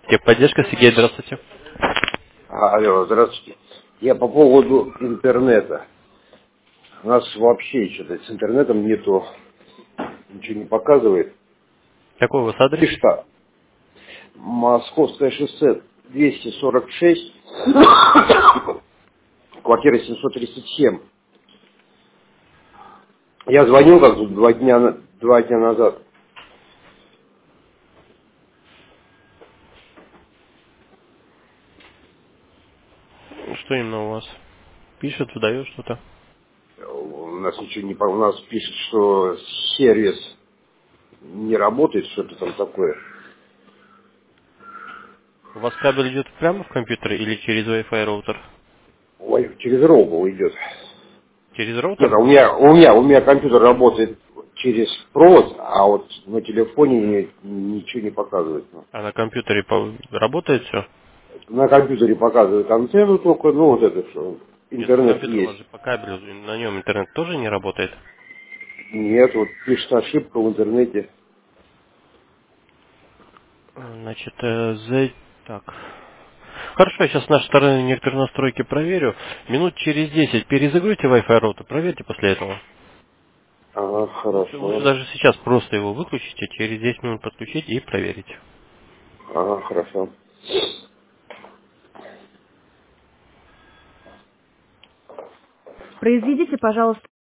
Техподдержка, Сергей, здравствуйте. Алло, здравствуйте. Я по поводу интернета. У нас вообще что-то с интернетом нету, ничего не показывает. Какой у вас адрес? Пишет, Московское шоссе 246, квартира 737. Я звонил как тут два дня назад. Что именно у вас? Пишет, выдает что-то. У нас ничего не у нас пишет, что сервис не работает, что-то там такое. У вас кабель идет прямо в компьютер или через Wi-Fi роутер? Ой, через Роубл идет. Через Нет, роутер? у меня компьютер работает через провод, а вот на телефоне ничего не показывает. А на компьютере работает все? На компьютере показывает антенну только, ну вот это что, Нет, ну интернет компьютер у вас есть. же по кабелю, на нем интернет тоже не работает. Нет, вот пишет ошибка в интернете. Значит, так. Хорошо, я сейчас наши стороны некоторые настройки проверю. Минут через 10 перезагрузите Wi-Fi роутер, проверьте после этого. Ага, Лучше хорошо. даже сейчас просто его выключите, через 10 минут подключите и проверите. Ага, хорошо. Произведите, пожалуйста,